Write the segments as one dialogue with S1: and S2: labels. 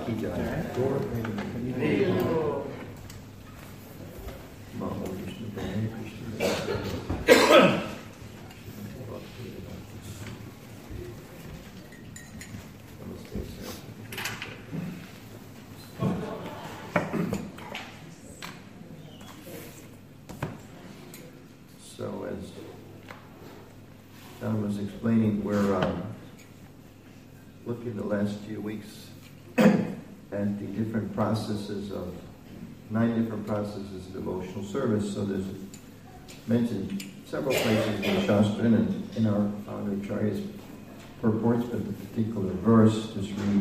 S1: Bhakti Jaya. So as John was explaining, we're looking the last few weeks at the different processes of 9 different processes of devotional service. So there's mentioned several places in the Shastra and in our founder Acharya's purports, but the particular verse,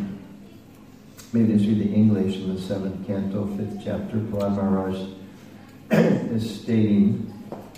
S1: maybe just read the English in the 7th canto, 5th chapter. Prahlad Maharaj is stating,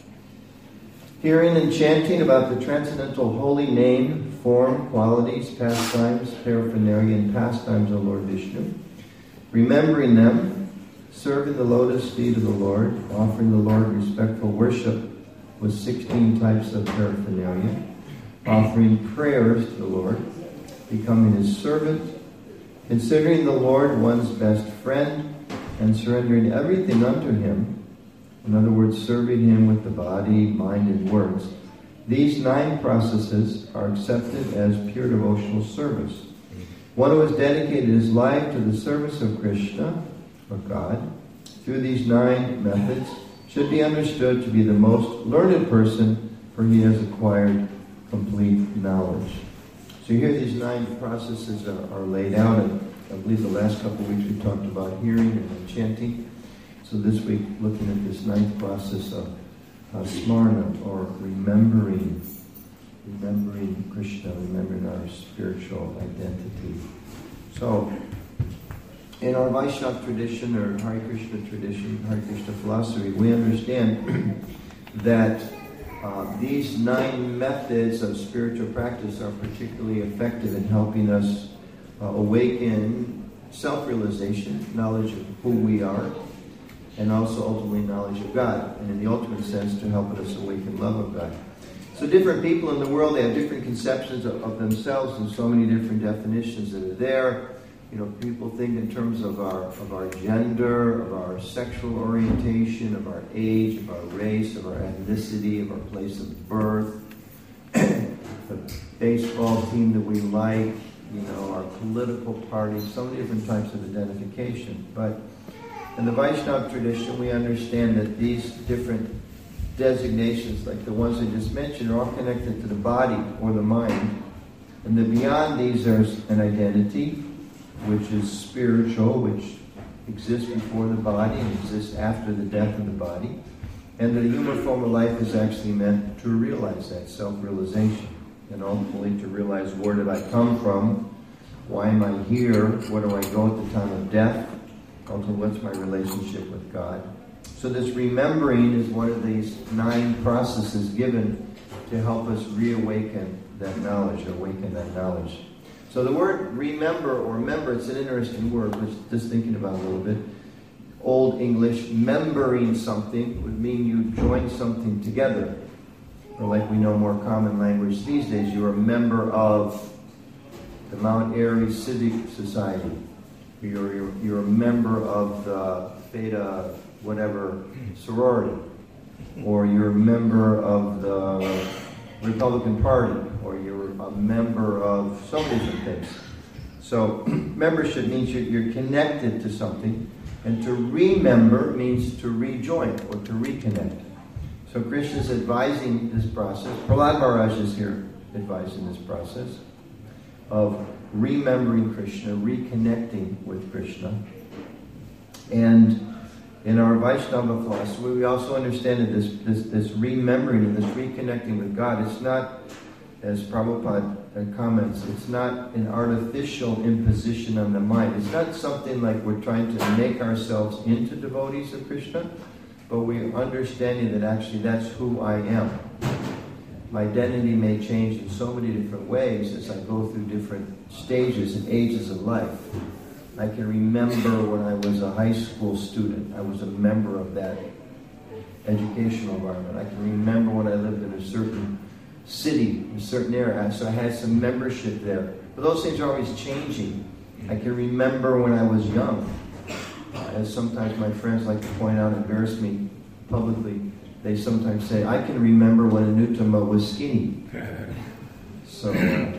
S1: hearing and chanting about the transcendental holy name, form, qualities, pastimes, paraphernalia, and pastimes of Lord Vishnu, remembering them, serving the lotus feet of the Lord, offering the Lord respectful worship with 16 types of paraphernalia, offering prayers to the Lord, becoming His servant, considering the Lord one's best friend, and surrendering everything unto Him. In other words, serving Him with the body, mind, and words. These 9 processes are accepted as pure devotional service. One who has dedicated his life to the service of Krishna, or God, through these 9 methods, should be understood to be the most learned person, for he has acquired complete knowledge. So here these 9 processes are laid out, and I believe the last couple of weeks we talked about hearing and chanting. So this week, looking at this 9th process of smarna, or remembering Krishna, remembering our spiritual identity. So, in our Vaishnava tradition, or Hare Krishna tradition, Hare Krishna philosophy, we understand that these 9 methods of spiritual practice are particularly effective in helping us awaken self-realization, knowledge of who we are, and also ultimately knowledge of God, and in the ultimate sense to help us awaken love of God. So different people in the world, they have different conceptions of themselves, and so many different definitions that are there. You know, people think in terms of our gender, of our sexual orientation, of our age, of our race, of our ethnicity, of our place of birth, the baseball team that we like, you know, our political party, so many different types of identification. But in the Vaishnava tradition, we understand that these different designations, like the ones I just mentioned, are all connected to the body or the mind. And then beyond these, there's an identity, which is spiritual, which exists before the body and exists after the death of the body. And the human form of life is actually meant to realize that self-realization, and ultimately to realize, where did I come from? Why am I here? Where do I go at the time of death? Ultimately, what's my relationship with God? So this remembering is one of these 9 processes given to help us reawaken that knowledge, awaken that knowledge. So the word remember or remember, it's an interesting word, but just thinking about it a little bit. Old English, membering something would mean you join something together. Or like we know more common language these days, you're a member of the Mount Airy Civic Society. You're a member of the Theta whatever sorority, or you're a member of the Republican Party, or you're a member of so many different things. So membership means you're connected to something, and to remember means to rejoin or to reconnect. So Krishna is advising this process. Prahlad Maharaj is here advising this process of remembering Krishna, reconnecting with Krishna. And in our Vaishnava philosophy, we also understand that this remembering and this reconnecting with God, it's not, as Prabhupada comments, it's not an artificial imposition on the mind. It's not something like we're trying to make ourselves into devotees of Krishna, but we're understanding that actually that's who I am. My identity may change in so many different ways as I go through different stages and ages of life. I can remember when I was a high school student, I was a member of that educational environment. I can remember when I lived in a certain city, in a certain area, so I had some membership there. But those things are always changing. I can remember when I was young. As sometimes my friends like to point out, embarrass me publicly, they sometimes say, I can remember when Anutama was skinny. So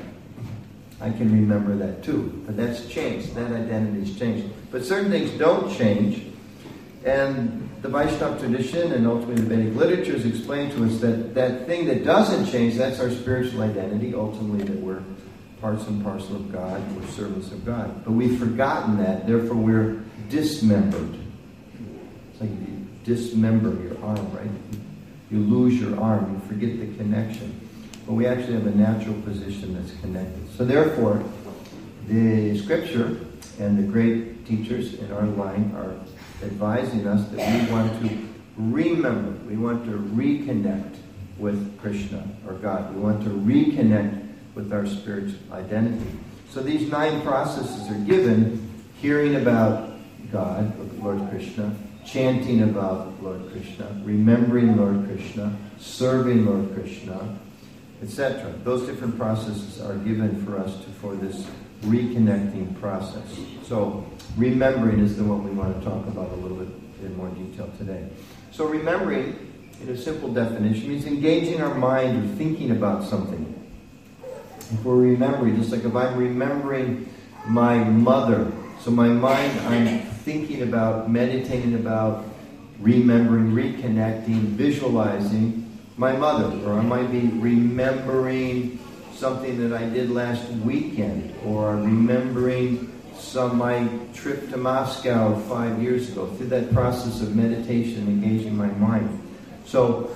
S1: I can remember that too. But that's changed. That identity's changed. But certain things don't change. And the Vaishnava tradition and ultimately the Vedic literatures explain to us that that thing that doesn't change, that's our spiritual identity, ultimately that we're parts and parcel of God, we're servants of God. But we've forgotten that, therefore we're dismembered. It's like you dismember your arm, right? You lose your arm, you forget the connection. But we actually have a natural position that's connected. So therefore, the scripture and the great teachers in our line are advising us that we want to remember, we want to reconnect with Krishna or God. We want to reconnect with our spiritual identity. So these 9 processes are given: hearing about God, Lord Krishna, chanting about Lord Krishna, remembering Lord Krishna, serving Lord Krishna, etc. Those different processes are given for us for this reconnecting process. So remembering is the one we want to talk about a little bit in more detail today. So remembering, in a simple definition, means engaging our mind or thinking about something. If we're remembering, just like if I'm remembering my mother, so my mind, I'm thinking about, meditating about, remembering, reconnecting, visualizing my mother. Or I might be remembering something that I did last weekend, or remembering my trip to Moscow 5 years ago, through that process of meditation, engaging my mind. So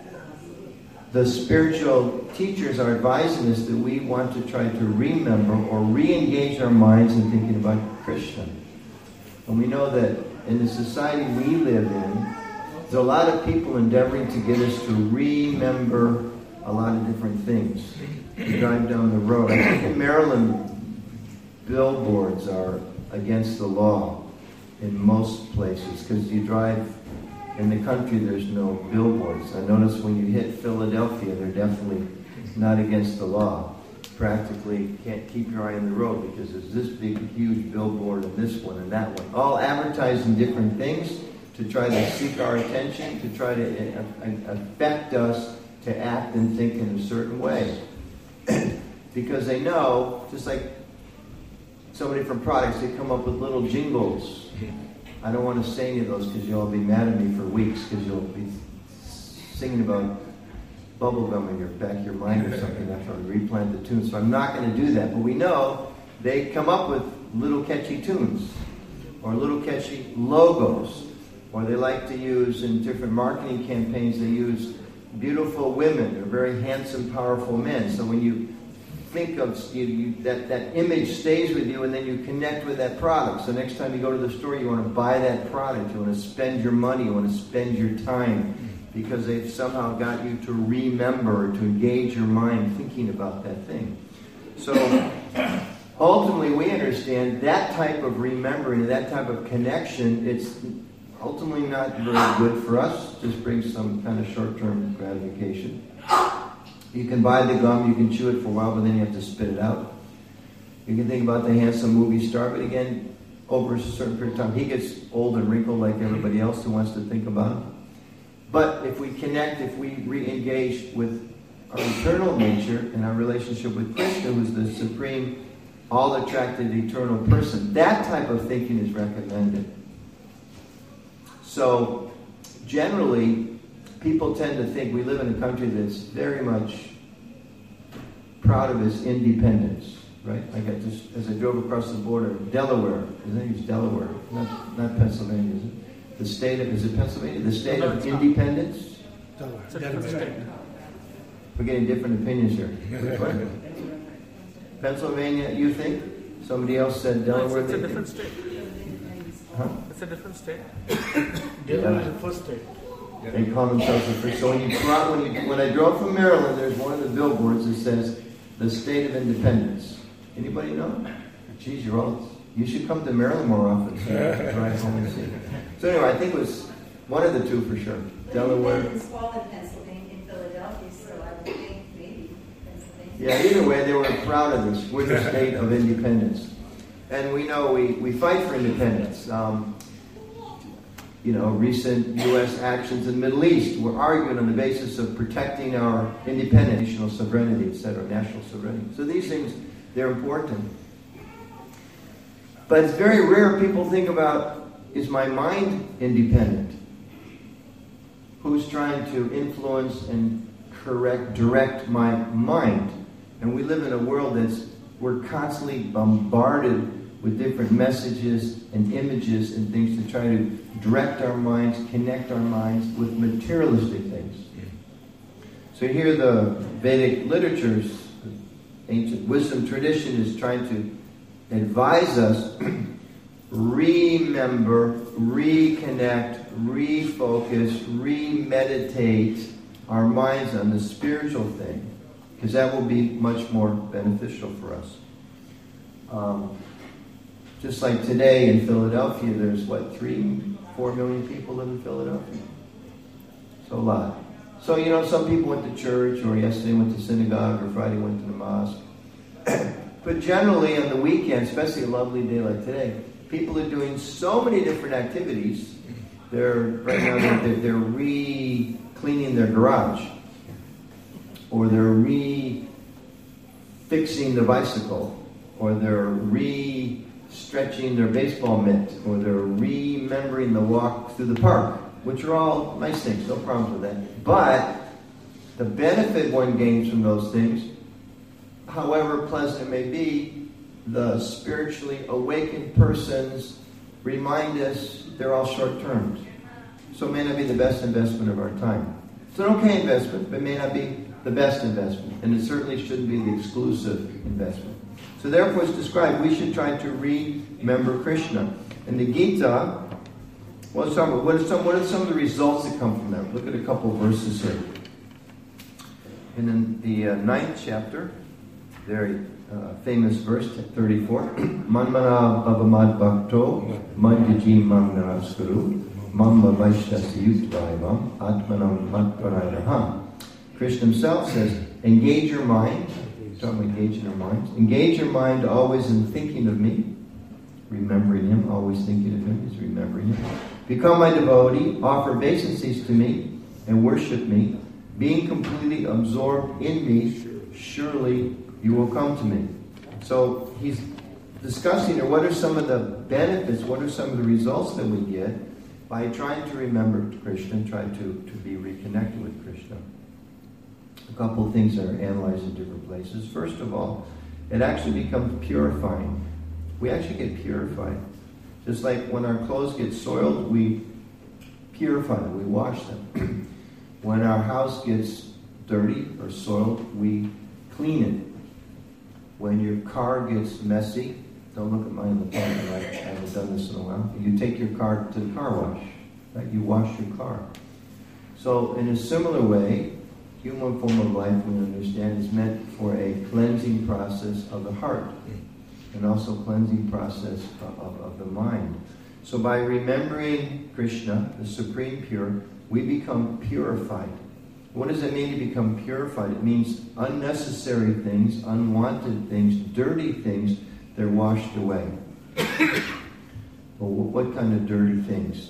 S1: the spiritual teachers are advising us that we want to try to remember or re-engage our minds in thinking about Krishna. And we know that in the society we live in, there's a lot of people endeavoring to get us to remember a lot of different things. You drive down the road. I think in Maryland, billboards are against the law in most places, because you drive in the country, there's no billboards. I notice when you hit Philadelphia, they're definitely not against the law. Practically can't keep your eye on the road because there's this big, huge billboard and this one and that one, all advertising different things to try to seek our attention, to try to affect us to act and think in a certain way. Because they know, just like so many different products, they come up with little jingles. I don't want to say any of those because you'll all be mad at me for weeks because you'll be singing about bubblegum in your back of your mind or something after I replant the tune. So I'm not going to do that. But we know they come up with little catchy tunes or little catchy logos. Or they like to use in different marketing campaigns, they use beautiful women or very handsome, powerful men. So when you think of that image stays with you, and then you connect with that product. So next time you go to the store, you want to buy that product. You want to spend your money. You want to spend your time because they've somehow got you to remember, to engage your mind thinking about that thing. So ultimately, we understand that type of remembering, that type of connection, it's ultimately not very good for us. Just brings some kind of short-term gratification. You can buy the gum, you can chew it for a while, but then you have to spit it out. You can think about the handsome movie star, but again, over a certain period of time, he gets old and wrinkled like everybody else who wants to think about him. But if we connect, if we re-engage with our eternal nature and our relationship with Krishna, who's the supreme, all-attractive, eternal person, that type of thinking is recommended. So, generally, people tend to think we live in a country that's very much proud of its independence, right? I got this as I drove across the border, Delaware. His name is Delaware, not Pennsylvania, is it? The state of, is it Pennsylvania? The state of independence?
S2: Delaware. It's a different state.
S1: We're getting different opinions here. Pennsylvania, you think? Somebody else said Delaware.
S2: It's a different state.
S1: Huh?
S2: It's a different state. Delaware is the first state.
S1: They call themselves the first. So when I drove from Maryland, there's one of the billboards that says the state of independence. Anybody know? Geez, you should come to Maryland more often. So drive home and see. So anyway, I think it was one of the two for sure. Delaware.
S3: It's called in Pennsylvania, in Philadelphia, so I would think maybe Pennsylvania.
S1: Yeah, either way, they were proud of this. We're the state of independence. And we know we fight for independence. Recent U.S. actions in the Middle East were argued on the basis of protecting our independence, national sovereignty, etc., national sovereignty. So these things, they're important. But it's very rare people think about, is my mind independent? Who's trying to influence and direct my mind? And we live in a world we're constantly bombarded with different messages and images and things to try to direct our minds, connect our minds with materialistic things. So here the Vedic literature's ancient wisdom tradition is trying to advise us, remember, reconnect, refocus, remeditate our minds on the spiritual thing, because that will be much more beneficial for us. Just like today in Philadelphia, there's 3-4 million people live in Philadelphia. So a lot. So, some people went to church, or yesterday went to synagogue, or Friday went to the mosque. But generally on the weekend, especially a lovely day like today, people are doing so many different activities. They're re-cleaning their garage, or they're re-fixing the bicycle, or they're stretching their baseball mitt, or they're remembering the walk through the park, which are all nice things, no problems with that. But the benefit one gains from those things, however pleasant it may be, the spiritually awakened persons remind us they're all short-term. So it may not be the best investment of our time. It's an okay investment, but it may not be the best investment. And it certainly shouldn't be the exclusive investment. So therefore it's described, we should try to remember Krishna. In the Gita, what are some of the results that come from that? Look at a couple of verses here. And in the 9th chapter, very famous verse, 34, Manmana bhavamad bhakto madhyaji mangnaraskuru mamba vaishyasi yuktvaivam atmanam matparayanaha. Krishna himself says, engage your mind. Engage in our minds. Engage your mind always in thinking of me, remembering him, always thinking of him is remembering him. Become my devotee, offer obeisances to me, and worship me. Being completely absorbed in me, surely you will come to me. So he's discussing here, what are some of the benefits, what are some of the results that we get by trying to remember Krishna and try to be reconnected with Krishna. A couple of things that are analyzed in different places. First of all, it actually becomes purifying. We actually get purified. Just like when our clothes get soiled, we purify them, we wash them. When our house gets dirty or soiled, we clean it. When your car gets messy, don't look at mine in the parking lot, I haven't done this in a while. You take your car to the car wash, right? You wash your car. So in a similar way, human form of life, we understand, is meant for a cleansing process of the heart and also cleansing process of the mind. So by remembering Krishna, the Supreme Pure, we become purified. What does it mean to become purified? It means unnecessary things, unwanted things, dirty things, they're washed away. Well, what kind of dirty things?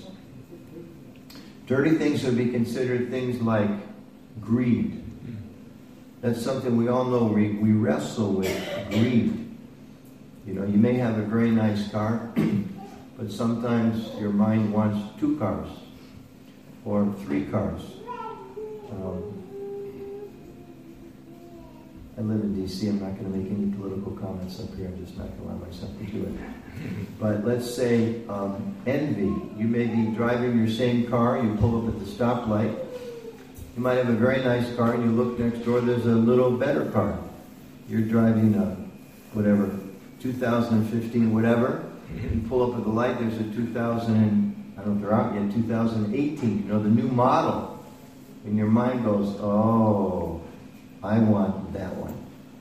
S1: Dirty things would be considered things like greed. That's something we all know we wrestle with, greed. You know, you may have a very nice car, but sometimes your mind wants 2 cars or 3 cars. I live in D.C. I'm not going to make any political comments up here. I'm just not going to allow myself to do it. But let's say envy. You may be driving your same car. You pull up at the stoplight. You might have a very nice car, and you look next door. There's a little better car. You're driving a 2015 whatever. You pull up at the light. There's a 2018. You know, the new model. And your mind goes, oh, I want that one,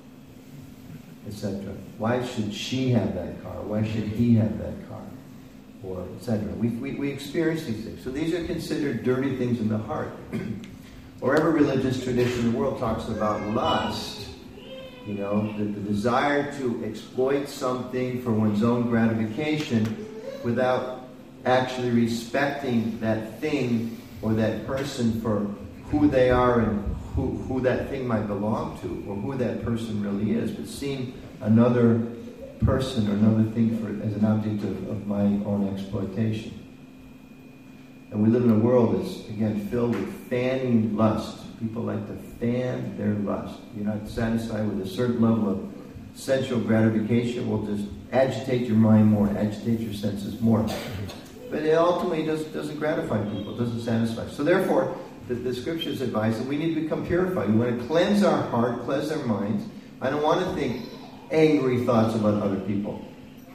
S1: etc. Why should she have that car? Why should he have that car? Or etc. We experience these things. So these are considered dirty things in the heart. Or every religious tradition in the world talks about lust. You know, the desire to exploit something for one's own gratification without actually respecting that thing or that person for who they are and who that thing might belong to, or who that person really is, but seeing another person or another thing as an object of my own exploitation. And we live in a world that's, again, filled with fanning lust. People like to fan their lust. You're not satisfied with a certain level of sensual gratification, will just agitate your mind more, agitate your senses more. But it ultimately doesn't gratify people, doesn't satisfy. So therefore, the scriptures advise that we need to become purified. We want to cleanse our heart, cleanse our minds. I don't want to think angry thoughts about other people.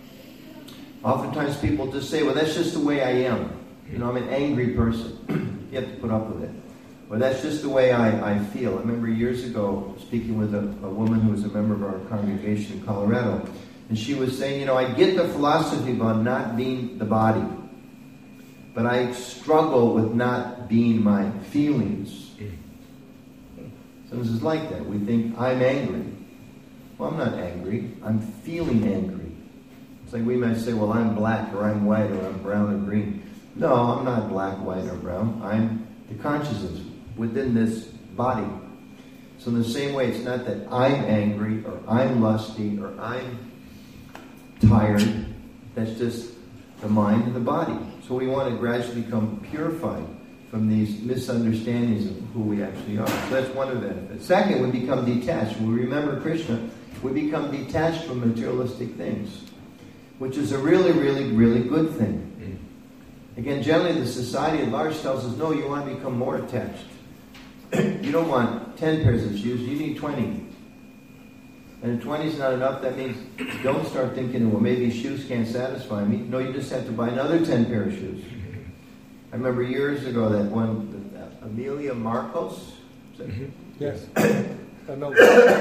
S1: Oftentimes people just say, well, that's just the way I am. You know, I'm an angry person. You have to put up with it. Or that's just the way I feel. I remember years ago speaking with a woman who was a member of our congregation in Colorado. And she was saying, you know, I get the philosophy about not being the body. But I struggle with not being my feelings. Sometimes it's like that. We think, I'm angry. Well, I'm not angry. I'm feeling angry. It's like we might say, well, I'm black, or I'm white, or I'm brown, or green. No, I'm not black, white, or brown. I'm the consciousness within this body. So in the same way, it's not that I'm angry, or I'm lusty, or I'm tired. That's just the mind and the body. So we want to gradually become purified from these misunderstandings of who we actually are. So that's one of the benefits. Second, we become detached. When we remember Krishna, we become detached from materialistic things, which is a really, really, really good thing. Again, generally the society at large tells us, no, you want to become more attached. You don't want 10 pairs of shoes, you need 20. And if 20 is not enough, that means don't start thinking, well, maybe shoes can't satisfy me. No, you just have to buy another 10 pair of shoes. I remember years ago that one, Amelia Marcos.
S2: Yes. I know.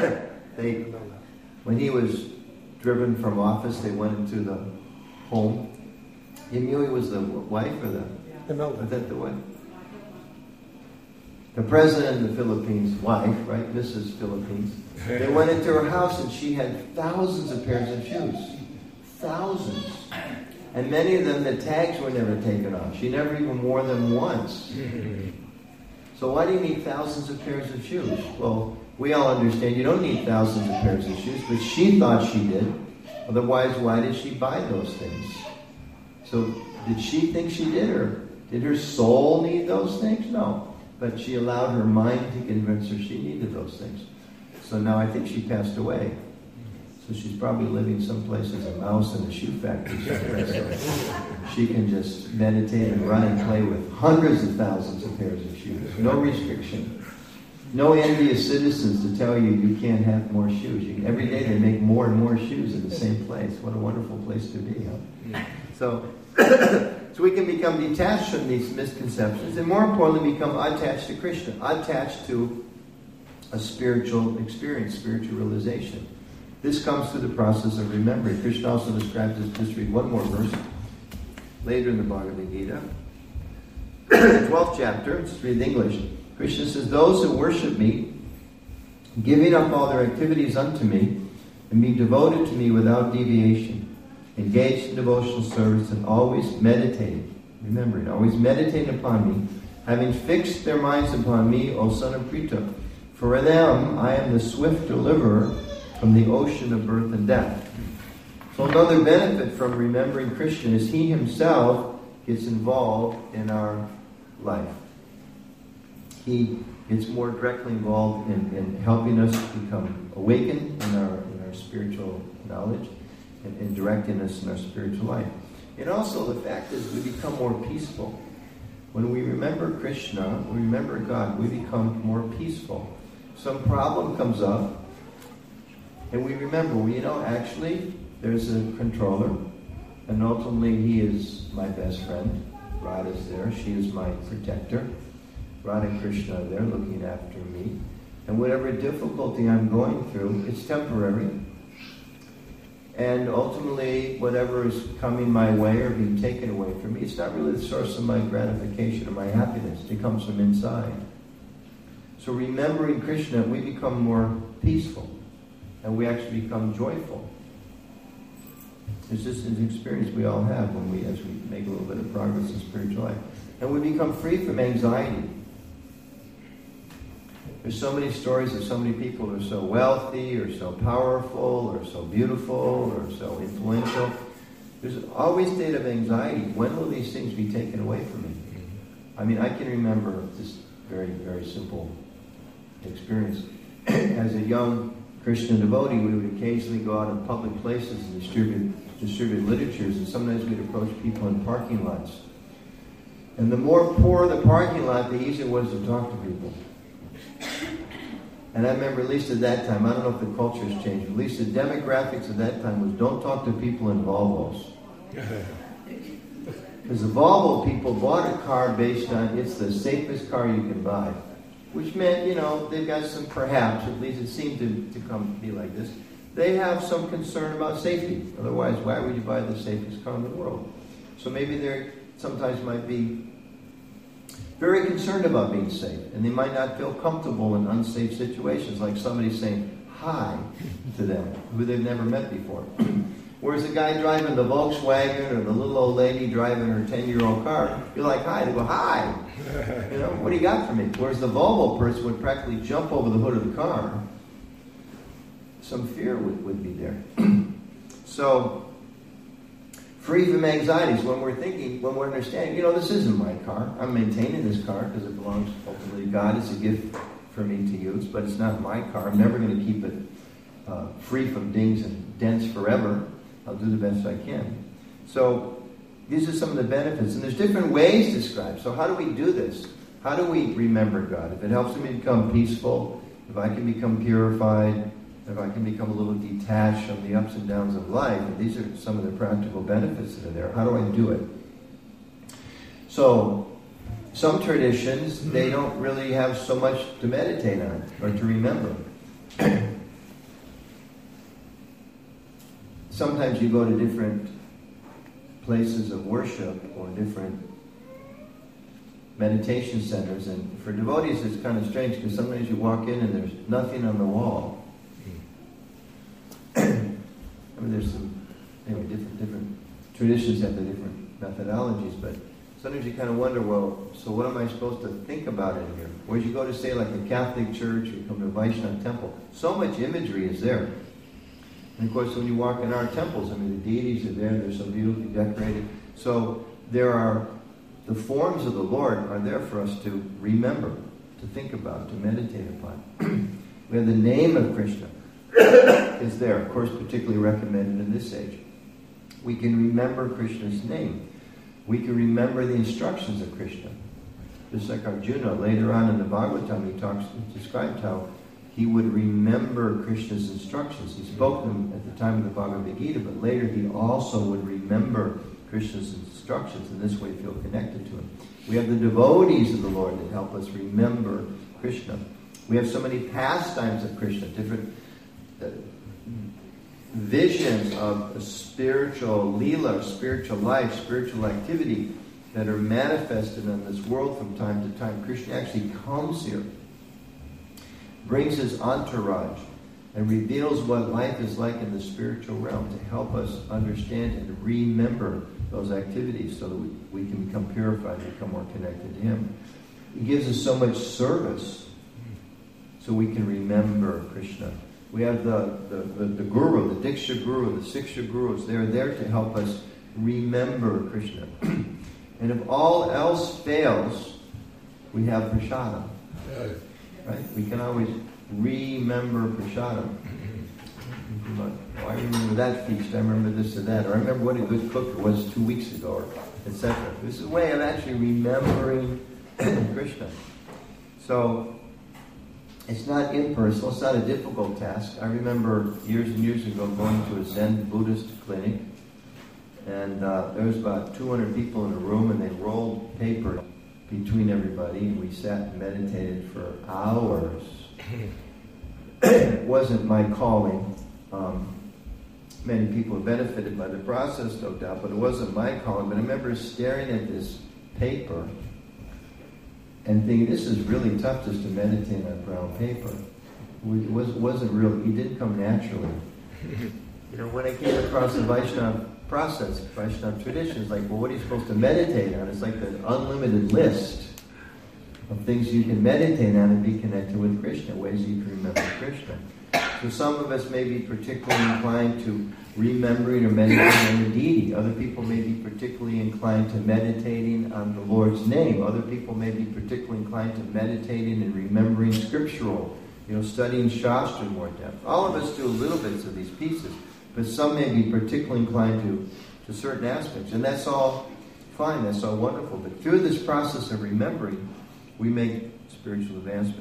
S1: When he was driven from office, they went into the home. Amelia was the wife or was that the wife? The president of the Philippines' wife, right, Mrs. Philippines, they went into her house and she had thousands of pairs of shoes. Thousands. And many of them, the tags were never taken off. She never even wore them once. So why do you need thousands of pairs of shoes? Well, we all understand you don't need thousands of pairs of shoes, but she thought she did. Otherwise, why did she buy those things? So did she think she did, or did her soul need those things? No. But she allowed her mind to convince her she needed those things. So now I think she passed away. So she's probably living someplace as a mouse in a shoe factory somewhere. So she can just meditate and run and play with hundreds of thousands of pairs of shoes. No restriction. No envious citizens to tell you you can't have more shoes. Every day they make more and more shoes in the same place. What a wonderful place to be, huh? So we can become detached from these misconceptions and more importantly become attached to Krishna, attached to a spiritual experience, spiritual realization. This comes through the process of remembering. Krishna also describes this. Just read one more verse later in the Bhagavad Gita. The 12th chapter, just read in English. Krishna says, those who worship me, giving up all their activities unto me, and be devoted to me without deviation, engaged in devotional service and always meditating, remembering, always meditating upon me, having fixed their minds upon me, O son of Pritha. For them I am the swift deliverer from the ocean of birth and death. So another benefit from remembering Krishna is he himself gets involved in our life. He gets more directly involved in helping us become awakened in our spiritual knowledge and directing us in our spiritual life. And also the fact is we become more peaceful. When we remember Krishna, we remember God, we become more peaceful. Some problem comes up, and we remember, well, you know, actually, there's a controller, and ultimately he is my best friend. Radha's there, she is my protector. Radha and Krishna are there looking after me. And whatever difficulty I'm going through, it's temporary. And ultimately, whatever is coming my way or being taken away from me, it's not really the source of my gratification or my happiness. It comes from inside. So remembering Krishna, we become more peaceful. and we actually become joyful. It's just an experience we all have as we make a little bit of progress in spiritual life. And we become free from anxiety. There's so many stories of so many people who are so wealthy, or so powerful, or so beautiful, or so influential. There's always a state of anxiety. When will these things be taken away from me? I mean, I can remember this very, very simple experience. As a young Christian devotee, we would occasionally go out in public places and distribute literatures, and sometimes we'd approach people in parking lots. And the more poor the parking lot, the easier it was to talk to people. And I remember, at least at that time, I don't know if the culture has changed, but at least the demographics at that time was don't talk to people in Volvos. Because the Volvo people bought a car based on it's the safest car you can buy. Which meant, they've got some, perhaps, at least it seemed to come be like this, they have some concern about safety. Otherwise, why would you buy the safest car in the world? So maybe they sometimes might be very concerned about being safe, and they might not feel comfortable in unsafe situations, like somebody saying hi to them, who they've never met before. Whereas the guy driving the Volkswagen or the little old lady driving her 10-year-old car, you're like, hi. They go, hi. What do you got for me? Whereas the Volvo person would practically jump over the hood of the car. Some fear would be there. So, free from anxieties when we're thinking, when we're understanding, this isn't my car. I'm maintaining this car because it belongs ultimately to God. It's a gift for me to use, but it's not my car. I'm never going to keep it free from dings and dents forever. I'll do the best I can. So these are some of the benefits. And there's different ways described. So how do we do this? How do we remember God? If it helps me become peaceful, if I can become purified, if I can become a little detached from the ups and downs of life, and these are some of the practical benefits that are there. How do I do it? So some traditions, they don't really have so much to meditate on or to remember. Sometimes you go to different places of worship or different meditation centers, and for devotees it's kind of strange because sometimes you walk in and there's nothing on the wall. I mean, there's some different traditions have the different methodologies, but sometimes you kind of wonder, well, so what am I supposed to think about in here? Whereas you go to, say, like a Catholic church, you come to a Vaishnava temple, so much imagery is there. And of course, when you walk in our temples, I mean, the deities are there, they're so beautifully decorated. So the forms of the Lord are there for us to remember, to think about, to meditate upon. We have the name of Krishna is there, of course, particularly recommended in this age. We can remember Krishna's name. We can remember the instructions of Krishna. Just like Arjuna, later on in the Bhagavatam, he described how he would remember Krishna's instructions. He spoke them at the time of the Bhagavad Gita, but later he also would remember Krishna's instructions, and this way feel connected to him. We have the devotees of the Lord that help us remember Krishna. We have so many pastimes of Krishna, different visions of a spiritual leela, spiritual life, spiritual activity that are manifested in this world from time to time. Krishna actually comes here, brings his entourage, and reveals what life is like in the spiritual realm to help us understand and remember those activities so that we can become purified and become more connected to him. He gives us so much service so we can remember Krishna. We have the guru, the Diksha guru, the Siksha gurus. They're there to help us remember Krishna. And if all else fails, we have prasadam. Right? We can always remember prasadam. Oh, I remember that feast. I remember this or that. Or I remember what a good cook it was 2 weeks ago, or etc. This is a way of actually remembering Krishna. So it's not impersonal. It's not a difficult task. I remember years and years ago going to a Zen Buddhist clinic, and there was about 200 people in a room, and they rolled paper between everybody, and we sat and meditated for hours. It wasn't my calling. Many people have benefited by the process, no doubt, but it wasn't my calling. But I remember staring at this paper and thinking, this is really tough just to meditate on brown paper. wasn't real. He didn't come naturally. When I came across the Vaishnava process, Vaishnava tradition, it's like, well, what are you supposed to meditate on? It's like an unlimited list of things you can meditate on and be connected with Krishna, ways you can remember Krishna. So some of us may be particularly inclined to remembering or meditating on the deity. Other people may be particularly inclined to meditating on the Lord's name. Other people may be particularly inclined to meditating and remembering scriptural, studying Shastra in more depth. All of us do little bits of these pieces, but some may be particularly inclined to certain aspects. And that's all fine, that's all wonderful. But through this process of remembering, we make spiritual advancement.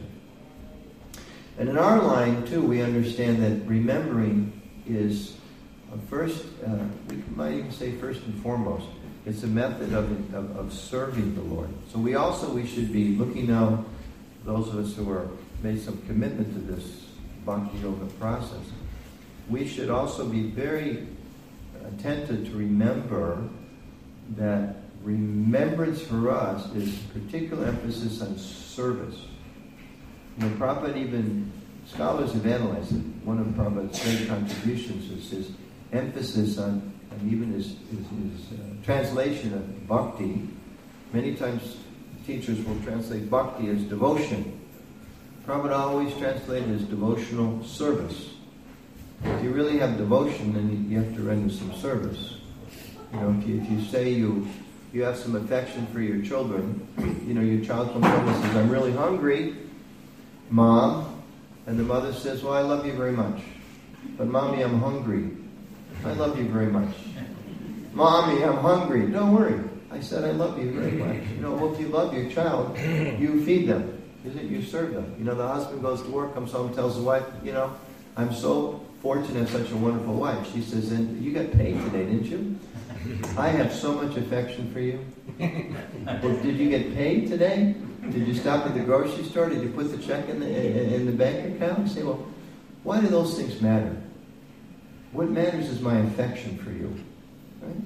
S1: And in our line, too, we understand that remembering is first, we might even say first and foremost, it's a method of serving the Lord. So we should be looking now, those of us who are made some commitment to this Bhakti Yoga process, we should also be very attentive to remember that remembrance for us is particular emphasis on service. Prabhupada, even scholars have analyzed it. One of Prabhupada's great contributions was his emphasis on, and even his translation of bhakti. Many times teachers will translate bhakti as devotion. Prabhupada always translated as devotional service. If you really have devotion, then you have to render some service. If you say you have some affection for your children, your child comes home and says, "I'm really hungry, Mom," and the mother says, "Well, I love you very much. But Mommy, I'm hungry." "I love you very much." "Mommy, I'm hungry." "Don't worry. I said I love you very much." Well, if you love your child, you feed them. You serve them. The husband goes to work, comes home, tells the wife, "I'm so fortunate, such a wonderful wife." She says, "And you got paid today, didn't you? I have so much affection for you." "Well, did you get paid today? Did you stop at the grocery store? Did you put the check in the bank account?" You say, "Well, why do those things matter? What matters is my affection for you." Right?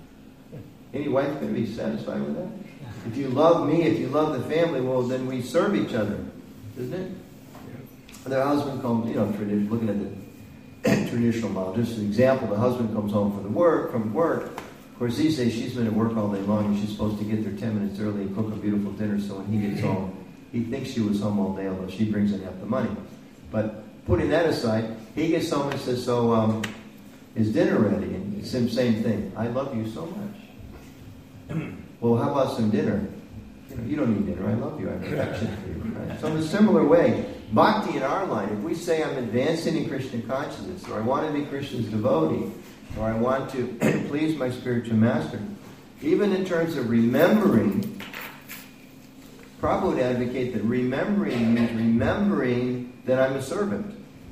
S1: Any wife going to be satisfied with that? If you love me, if you love the family, well, then we serve each other, isn't it? The husband comes, looking at the traditional model, just an example, the husband comes home from work. Of course, these days she's been at work all day long and she's supposed to get there 10 minutes early and cook a beautiful dinner, so when he gets home, he thinks she was home all day, although she brings in half the money. But putting that aside, he gets home and says, "So, is dinner ready?" And it's the same thing. "I love you so much." "Well, how about some dinner?" "You don't need dinner. I love you. I have affection for you." Right? So in a similar way, bhakti in our line, if we say I'm advancing in Krishna consciousness, or I want to be Krishna's devotee, or I want to please my spiritual master, even in terms of remembering, Prabhupada would advocate that remembering means remembering that I'm a servant.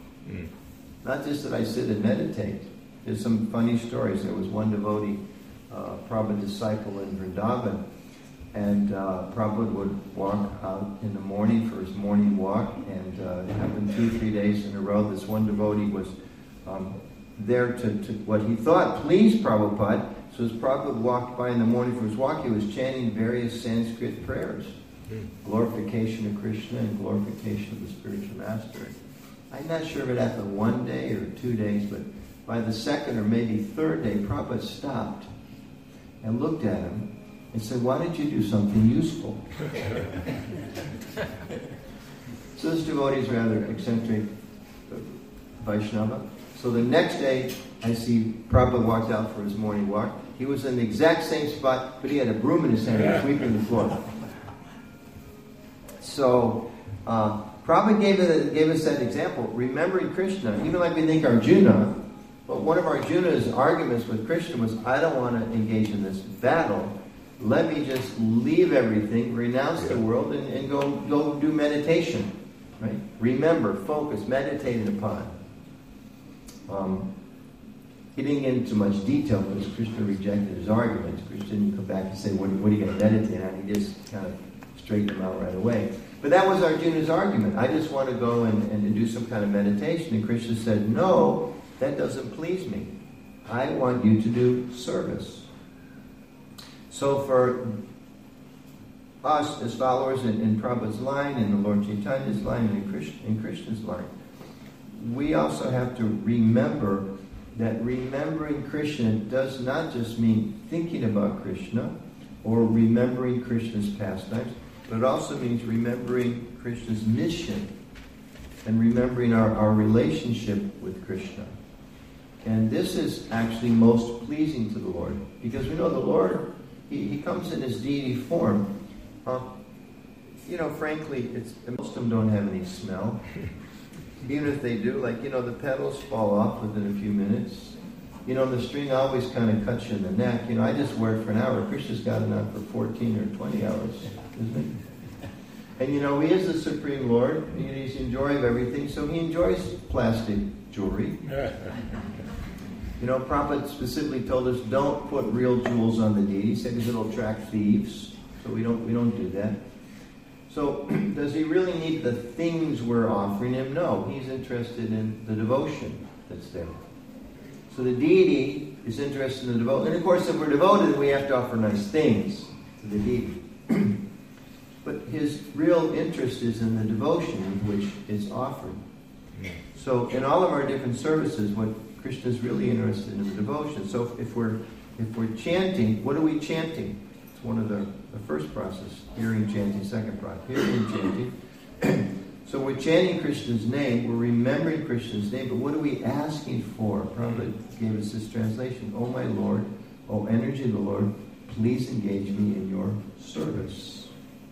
S1: Not just that I sit and meditate. There's some funny stories. There was one devotee, Prabhupada disciple in Vrindavan, and Prabhupada would walk out in the morning for his morning walk, and it happened 2-3 days in a row. This one devotee was there to what he thought pleased Prabhupada. So as Prabhupada walked by in the morning for his walk, he was chanting various Sanskrit prayers. Glorification of Krishna and glorification of the spiritual master. I'm not sure if it happened 1 day or 2 days, but by the second or maybe third day, Prabhupada stopped and looked at him and said, "Why don't you do something useful?" So this devotee is rather eccentric Vaishnava. So the next day, I see Prabhupada walked out for his morning walk. He was in the exact same spot, but he had a broom in his hand and was sweeping the floor. So Prabhupada gave us that example, remembering Krishna, even like we think Arjuna, but one of Arjuna's arguments with Krishna was, "I don't want to engage in this battle. Let me just leave everything, renounce the world, and go do meditation." Right? Remember, focus, meditating upon. He didn't get into much detail because Krishna rejected his arguments. Krishna didn't come back and say, what are you going to meditate on? He just kind of straightened him out right away. But that was Arjuna's argument. "I just want to go and do some kind of meditation." And Krishna said, "No, that doesn't please me. I want you to do service." So for us as followers in Prabhupada's line, in the Lord Chaitanya's line, and in Krishna's line, we also have to remember that remembering Krishna does not just mean thinking about Krishna or remembering Krishna's pastimes, but it also means remembering Krishna's mission and remembering our relationship with Krishna. And this is actually most pleasing to the Lord, because we know the Lord, He comes in His deity form. Frankly, most of them don't have any smell. Even if they do, the petals fall off within a few minutes. The string always kind of cuts you in the neck. I just wear it for an hour. Krishna's got it on for 14 or 20 hours, isn't he? And He is the Supreme Lord. He's the enjoyer of everything, so He enjoys plastic jewelry. Prabhupada specifically told us don't put real jewels on the deity. He said it'll attract thieves, so we don't do that. So, does He really need the things we're offering Him? No, He's interested in the devotion that's there. So the deity is interested in the devotion. And of course, if we're devoted, we have to offer nice things to the deity. But His real interest is in the devotion which is offered. So in all of our different services, what Krishna is really interested in the devotion. So if we're chanting, what are we chanting? It's one of the first process. Hearing, chanting, second process. Hearing, chanting. So we're chanting Krishna's name, we're remembering Krishna's name, but what are we asking for? Prabhupada gave us this translation. Oh my Lord, oh energy of the Lord, please engage me in your service.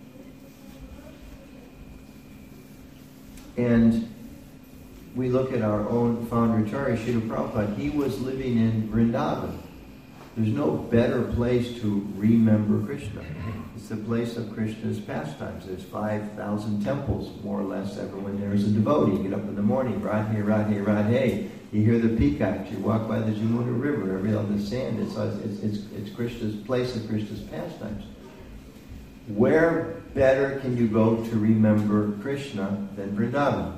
S1: And we look at our own founder, Acharya Srila Prabhupada. He was living in Vrindavan. There's no better place to remember Krishna. It's the place of Krishna's pastimes. There's 5,000 temples, more or less, everyone there is a devotee. You get up in the morning, Radhe, Radhe, Radhe. You hear the peacocks. You walk by the Jamuna River, every other sand. It's Krishna's place of Krishna's pastimes. Where better can you go to remember Krishna than Vrindavan?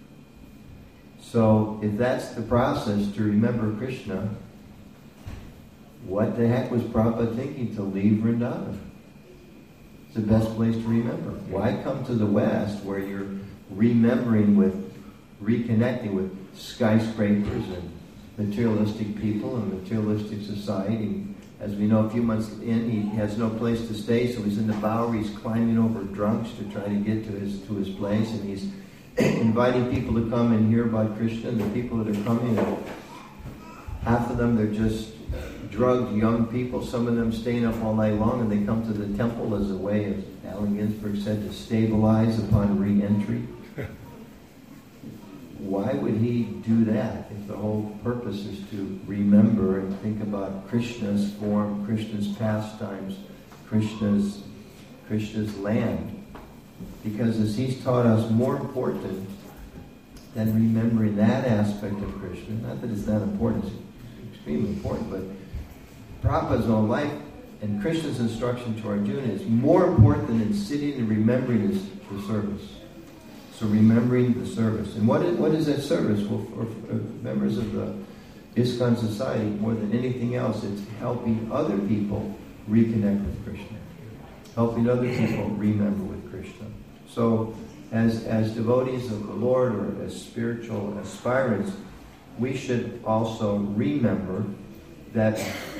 S1: So, if that's the process to remember Krishna, what the heck was Prabhupada thinking to leave Vrindavan? It's the best place to remember. Why come to the West where you're reconnecting with skyscrapers and materialistic people and materialistic society? As we know, a few months in, he has no place to stay, so he's in the Bowery. He's climbing over drunks to try to get to his place, and he's inviting people to come and hear about Krishna. And the people that are coming, half of them, they're just drugged young people, some of them staying up all night long, and they come to the temple as a way, as Allen Ginsberg said, to stabilize upon re-entry. Why would he do that if the whole purpose is to remember and think about Krishna's form, Krishna's pastimes, Krishna's land? Because as he's taught us, more important than remembering that aspect of Krishna, not that it's not important, it's extremely important, but Prabhupada's own life and Krishna's instruction to Arjuna is more important than in sitting and remembering the service. So remembering the service. And what is that service? Well, for members of the ISKCON society, more than anything else, it's helping other people reconnect with Krishna. Helping other people remember with Krishna. So as devotees of the Lord or as spiritual aspirants, we should also remember that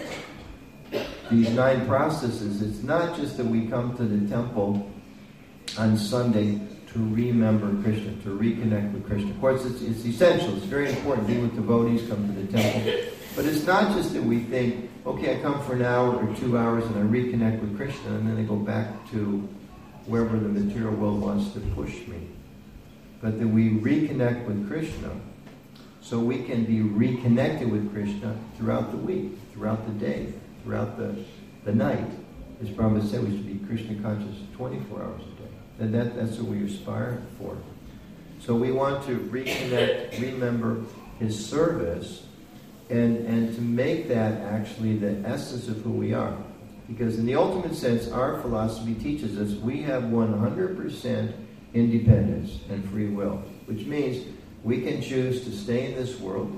S1: these 9 processes, it's not just that we come to the temple on Sunday to remember Krishna, to reconnect with Krishna. Of course, it's essential. It's very important to be with devotees, come to the temple. But it's not just that we think, okay, I come for an hour or 2 hours and I reconnect with Krishna, and then I go back to wherever the material world wants to push me. But that we reconnect with Krishna so we can be reconnected with Krishna throughout the week, throughout the day, throughout the night. As Prabhupada said, we should be Krishna conscious 24 hours a day. And that's what we aspire for. So we want to reconnect, remember His service, and to make that actually the essence of who we are. Because in the ultimate sense, our philosophy teaches us we have 100% independence and free will, which means we can choose to stay in this world.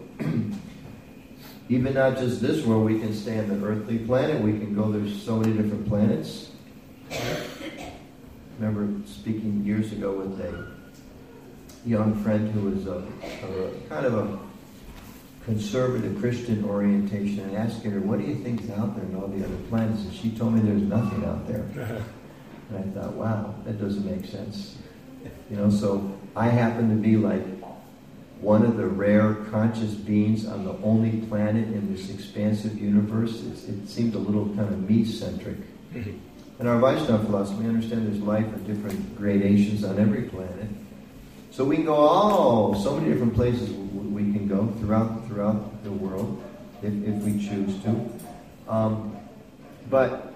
S1: Even not just this world, we can stay on the earthly planet. We can go, there's so many different planets. I remember speaking years ago with young friend who was a kind of a conservative Christian orientation, and asking her, what do you think is out there in all the other planets? And she told me there's nothing out there. And I thought, wow, that doesn't make sense. So I happen to be like one of the rare conscious beings on the only planet in this expansive universe. It seemed a little kind of me-centric. In our Vaishnava philosophy, we understand there's life at different gradations on every planet. So we can go, so many different places we can go throughout the world, if we choose to. But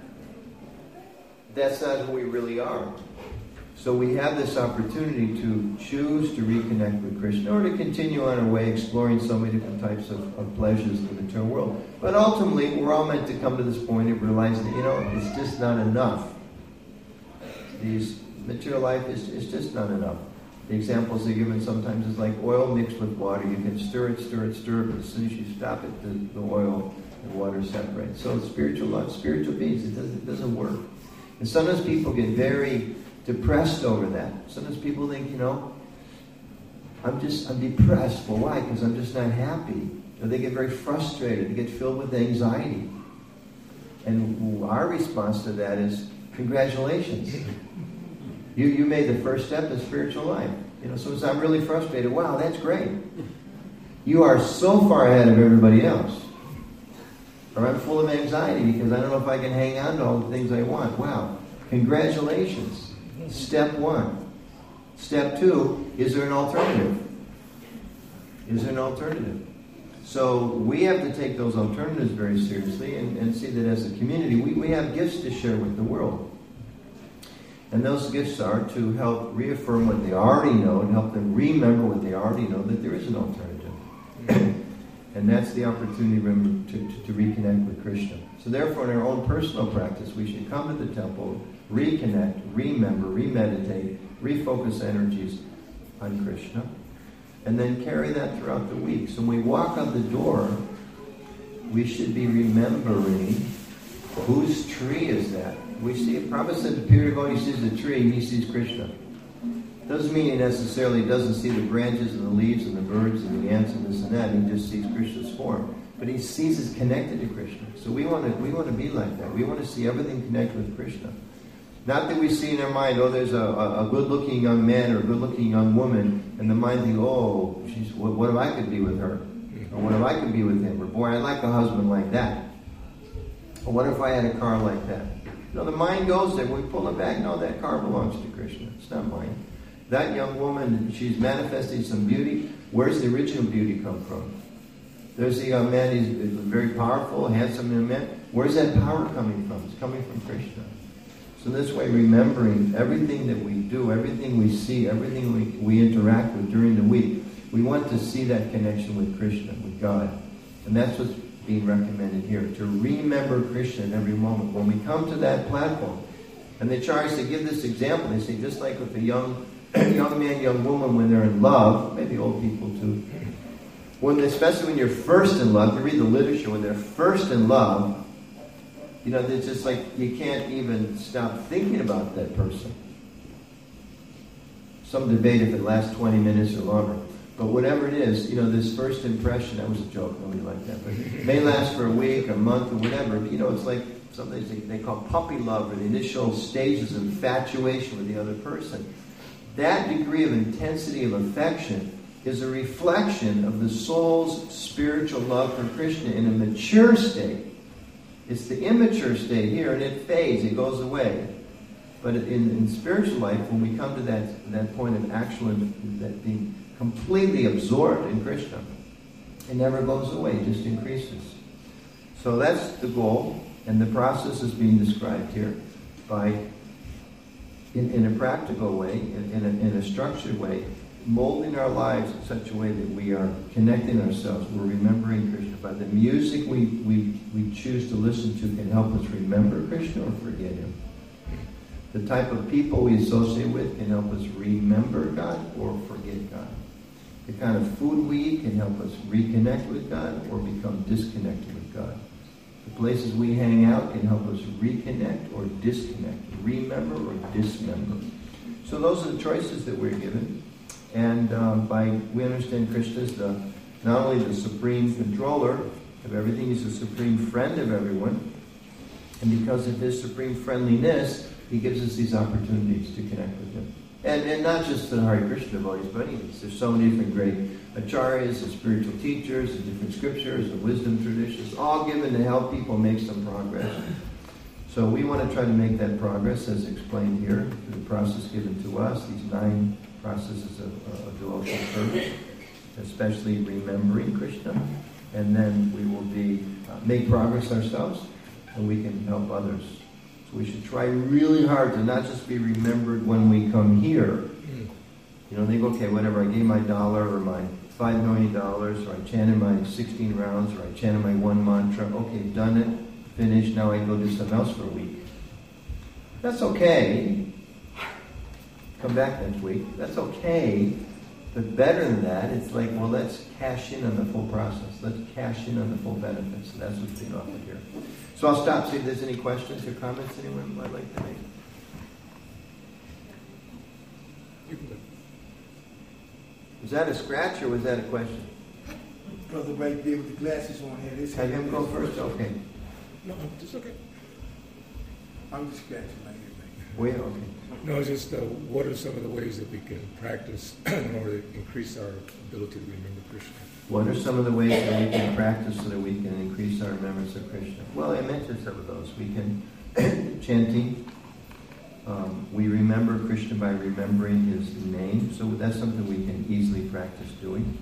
S1: that's not who we really are. So we have this opportunity to choose to reconnect with Krishna, or to continue on our way exploring so many different types of pleasures in the material world. But ultimately, we're all meant to come to this point of realizing that, it's just not enough. These material life is just not enough. The examples they're given sometimes is like oil mixed with water. You can stir it, but as soon as you stop it, the oil and water separate. So spiritual life, spiritual beings, it doesn't work. And sometimes people get very depressed over that. Sometimes people think, I'm depressed. Well, why? Because I'm just not happy. Or they get very frustrated. They get filled with anxiety. And our response to that is, congratulations. You made the first step in spiritual life. So I'm really frustrated. Wow, that's great. You are so far ahead of everybody else. Or I'm full of anxiety because I don't know if I can hang on to all the things I want. Wow, congratulations. Step one. Step two, is there an alternative? Is there an alternative? So we have to take those alternatives very seriously and see that as a community, we have gifts to share with the world. And those gifts are to help reaffirm what they already know and help them remember what they already know, that there is an alternative. And that's the opportunity to reconnect with Krishna. So therefore, in our own personal practice, we should come to the temple, reconnect, remember, remeditate, refocus energies on Krishna, and then carry that throughout the week. So when we walk out the door, we should be remembering whose tree is that. We see, Prabhupada said to Puri Devotee, he sees the tree, he sees Krishna. Doesn't mean he necessarily doesn't see the branches and the leaves and the birds and the ants and this and that. He just sees Krishna's form. But he sees it's connected to Krishna. So we want to be like that. We want to see everything connected with Krishna. Not that we see in our mind, there's a good-looking young man or a good-looking young woman, and the mind thinks, what if I could be with her? Or what if I could be with him? Or boy, I'd like a husband like that. Or what if I had a car like that? The mind goes there. When we pull it back, no, that car belongs to Krishna. It's not mine. That young woman, she's manifesting some beauty. Where's the original beauty come from? There's a young man, he's very powerful, handsome young man. Where's that power coming from? It's coming from Krishna. So this way, remembering everything that we do, everything we see, everything we interact with during the week, we want to see that connection with Krishna, with God. And that's what's being recommended here, to remember Krishna in every moment. When we come to that platform, and they try to give this example, they say, just like with a young man, young woman, when they're in love, maybe old people too, especially when you're first in love, you read the literature, when they're first in love, it's just like you can't even stop thinking about that person. Some debate if it lasts 20 minutes or longer. But whatever it is, this first impression, that was a joke, nobody liked that, but it may last for a week, a month, or whatever. It's like something they call puppy love, or the initial stages of infatuation with the other person. That degree of intensity of affection is a reflection of the soul's spiritual love for Krishna in a mature state. It's the immature state here, and it fades, it goes away. But in spiritual life, when we come to that point of that being completely absorbed in Krishna, it never goes away, it just increases. So that's the goal, and the process is being described here in a practical way, in a structured way, molding our lives in such a way that we are connecting ourselves, we're remembering Krishna. By the music we choose to listen to can help us remember Krishna or forget him. The type of people we associate with can help us remember God or forget God. The kind of food we eat can help us reconnect with God or become disconnected with God. The places we hang out can help us reconnect or disconnect, remember or dismember. So those are the choices that we're given. And we understand Krishna is not only the supreme controller of everything, he's the supreme friend of everyone. And because of his supreme friendliness, he gives us these opportunities to connect with him. And not just the Hare Krishna devotees, but anyways, there's so many different great acharyas and spiritual teachers and different scriptures and wisdom traditions, all given to help people make some progress. So we want to try to make that progress as explained here through the process given to us, these 9 processes of devotional service, especially remembering Krishna. And then we will make progress ourselves, and we can help others. So we should try really hard to not just be remembered when we come here. You know, they go, okay, whatever, I gave my $1 or my $5 million, or I chanted my 16 rounds, or I chanted my 1 mantra. Okay, done it, finished, now I can go do something else for a week. That's okay. Come back next week. That's okay. But better than that, it's like, well, let's cash in on the full process. Let's cash in on the full benefits. So that's what's being offered here. So I'll stop, see if there's any questions or comments anyone might like to make. Was that a scratch or was that a question?
S4: Brother right there with the glasses on here.
S1: Have him go first? Okay.
S5: No, it's okay.
S4: I'm just scratching my ear.
S1: Wait, okay.
S5: No, it's just what are some of the ways that we can practice in order to increase our ability to remember Krishna?
S1: What are some of the ways that we can practice so that we can increase our remembrance of Krishna? Well, I mentioned some of those. We can chanting. We remember Krishna by remembering his name, so that's something we can easily practice doing.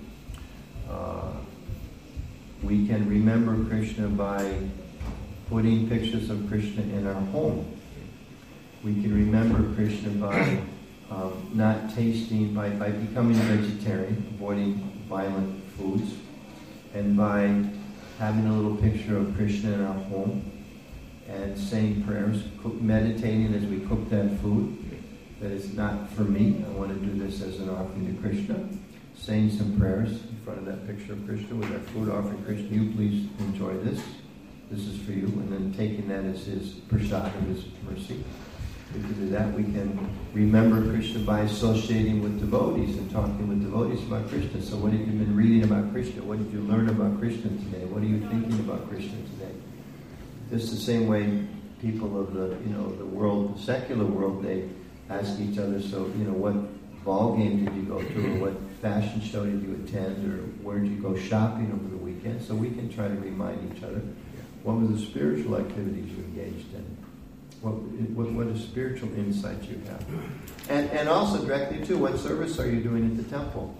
S1: We can remember Krishna by putting pictures of Krishna in our home. We can remember Krishna by not tasting, by becoming a vegetarian, avoiding violent foods, and by having a little picture of Krishna in our home and saying prayers, meditating as we cook that food, that it's not for me, I want to do this as an offering to Krishna, saying some prayers in front of that picture of Krishna with our food, offering Krishna, you please enjoy this, this is for you, and then taking that as his prasad, his mercy. We can do that. We can remember Krishna by associating with devotees and talking with devotees about Krishna. So what have you been reading about Krishna? What did you learn about Krishna today? What are you thinking about Krishna today? Just the same way people of the world, the secular world, they ask each other, so, what ball game did you go to, or what fashion show did you attend, or where did you go shopping over the weekend? So we can try to remind each other, what were the spiritual activities you engaged in? What is spiritual insight you have? And also directly too, what service are you doing at the temple?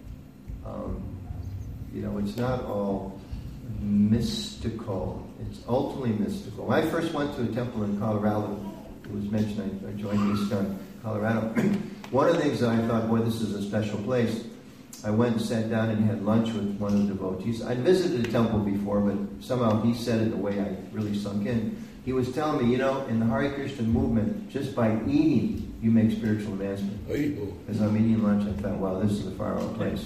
S1: It's not all mystical. It's ultimately mystical. When I first went to a temple in Colorado, it was mentioned I joined ISKCON Colorado. One of the things that I thought, boy, this is a special place. I went and sat down and had lunch with one of the devotees. I'd visited a temple before, but somehow he said it in a way I really sunk in. He was telling me, in the Hare Krishna movement, just by eating, you make spiritual advancement. As I'm eating lunch, I thought, wow, this is a far-out place.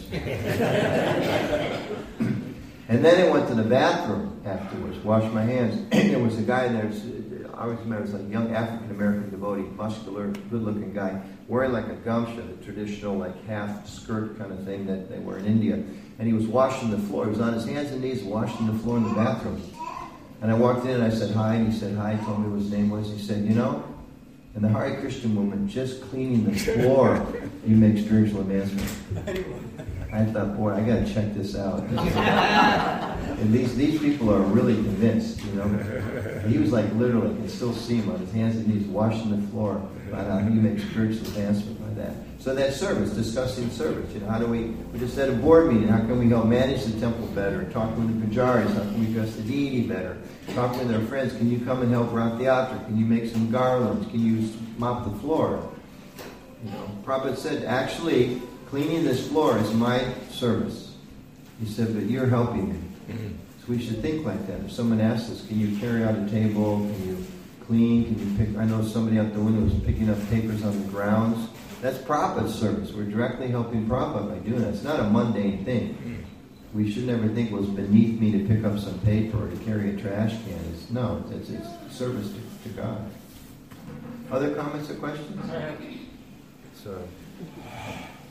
S1: And then I went to the bathroom afterwards, washed my hands. There was a guy there, I always remember, it was like a young African-American devotee, muscular, good-looking guy, wearing like a gamsha, the traditional like half-skirt kind of thing that they wear in India. And he was washing the floor. He was on his hands and knees washing the floor in the bathroom. And I walked in and I said hi, and he said hi, told me what his name was. He said, in the Hare Krishna movement, just cleaning the floor, you make spiritual advancement. I thought, boy, I got to check this out. And these people are really convinced, And he was like literally, I can still see him on his hands and knees washing the floor about how you make spiritual advancement by that. So that service, discussing service, how do we just had a board meeting, how can we help manage the temple better, talking with the pujaris, how can we dress the deity better, talking with our friends, can you come and help rock the altar, can you make some garlands, can you mop the floor? Prabhupada said, actually, cleaning this floor is my service. He said, but you're helping me. So we should think like that. If someone asks us, can you carry out a table, can you clean, can you pick, I know somebody out the window was picking up papers on the grounds. That's Prabhupada's service. We're directly helping Prabhupada by doing that. It's not a mundane thing. We should never think, well, it's beneath me to pick up some paper or to carry a trash can. It's service to God. Other comments or questions?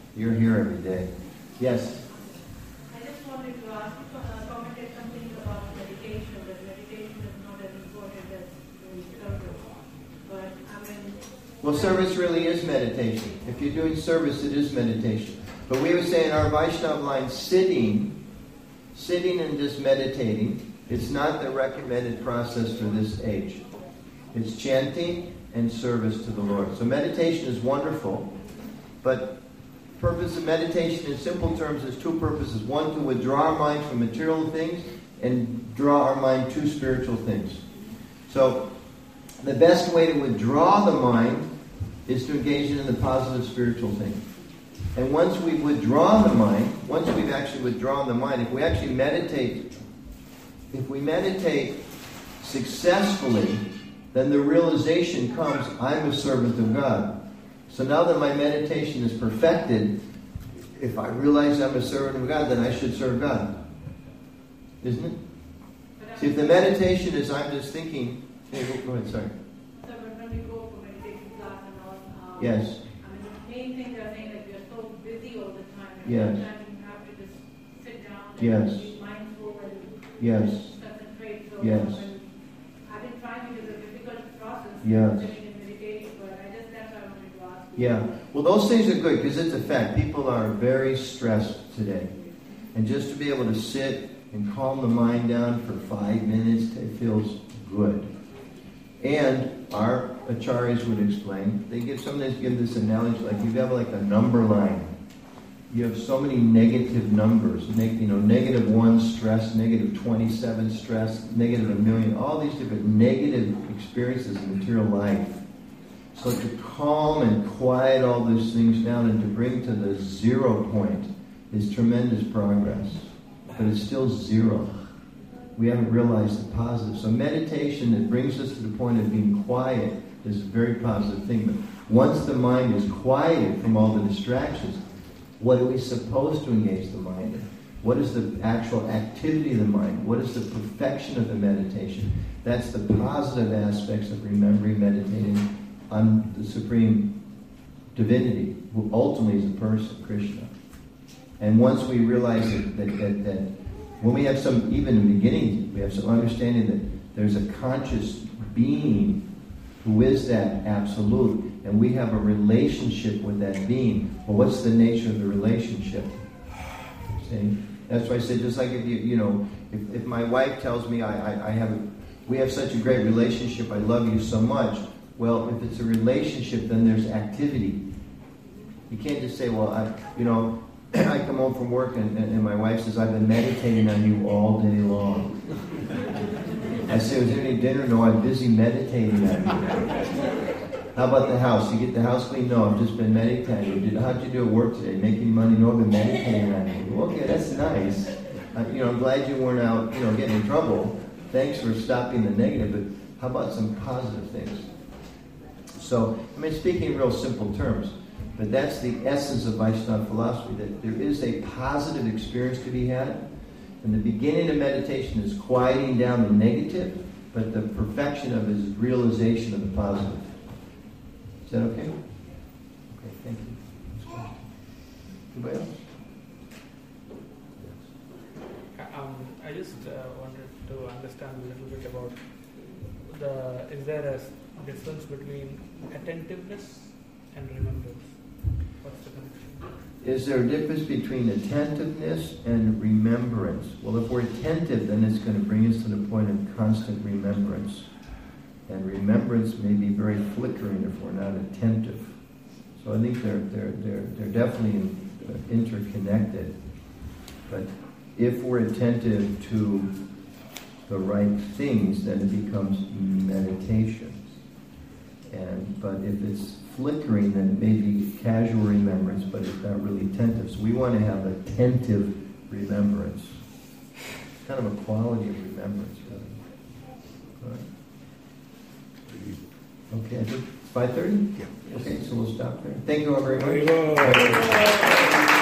S1: You're here every day. Yes?
S3: I just wanted to ask, commented something about meditation, that meditation is not as important as doing service. But I mean...
S1: Well, service really is meditation. If you're doing service, it is meditation. But we would say in our Vaishnava line, sitting and just meditating, it's not the recommended process for this age. It's chanting and service to the Lord. So meditation is wonderful, but purpose of meditation in simple terms is two purposes. One, to withdraw our mind from material things and draw our mind to spiritual things. So the best way to withdraw the mind is to engage in the positive spiritual thing. And once we've withdrawn the mind, once we've actually withdrawn the mind, if we actually meditate, successfully, then the realization comes, I'm a servant of God. So now that my meditation is perfected, if I realize I'm a servant of God, then I should serve God. Isn't it? See, if the meditation is I'm just thinking... Hey, go ahead, sorry.
S3: So when we go for meditation class and all...
S1: Yes.
S3: I mean, the main thing they're saying that we are so busy all the time. And
S1: Yes.
S3: sometimes you have to just sit down and
S1: Yes.
S3: be mindful and
S1: Yes.
S3: concentrate. So
S1: Yes.
S3: I've been trying it as a difficult process.
S1: Yes.
S3: Sitting and meditating, but that's why I wanted to ask you.
S1: Yeah. Well, those things are good because it's a fact. People are very stressed today. And just to be able to sit and calm the mind down for 5 minutes, it feels good. And our acharyas would explain, sometimes give this analogy, like you have like a number line. You have so many negative numbers, -1 stress, -27 stress, -1,000,000, all these different negative experiences in material life. So to calm and quiet all those things down and to bring to the 0 point is tremendous progress. But it's still 0. We haven't realized the positive. So meditation that brings us to the point of being quiet is a very positive thing. But once the mind is quieted from all the distractions, what are we supposed to engage the mind in? What is the actual activity of the mind? What is the perfection of the meditation? That's the positive aspects of remembering, meditating on the Supreme Divinity, who ultimately is a person, Krishna. And once we realize that when we have some, even in the beginning, we have some understanding that there's a conscious being who is that absolute, and we have a relationship with that being. Well, what's the nature of the relationship? See? That's why I said, just like if my wife tells me we have such a great relationship, I love you so much. Well, if it's a relationship, then there's activity. You can't just say, well, I come home from work and my wife says, I've been meditating on you all day long. I say, was there any dinner? No, I'm busy meditating on you. How about the house? You get the house clean? No, I've just been meditating. How'd you do at work today? Making money? No, I've been meditating on you. Okay, that's nice. I'm glad you weren't out, getting in trouble. Thanks for stopping the negative, but how about some positive things? So, speaking in real simple terms, but that's the essence of Vaishnava philosophy, that there is a positive experience to be had. And the beginning of meditation is quieting down the negative, but the perfection of it is realization of the positive. Is that okay? Okay, thank you. Anybody else?
S2: I just wanted to understand a little bit about is there a difference between attentiveness and remembrance? What's the connection?
S1: Is there a difference between attentiveness and remembrance? Well, if we're attentive, then it's going to bring us to the point of constant remembrance. And remembrance may be very flickering if we're not attentive. So I think they're definitely interconnected. But if we're attentive to the right things, then it becomes meditation. But if it's flickering, then it may be casual remembrance, but it's not really attentive. So we want to have attentive remembrance. It's kind of a quality of remembrance, really. All right. Okay, I think 5:30?
S5: Yeah.
S1: Okay, so we'll stop there. Thank you all very much.
S5: Very well.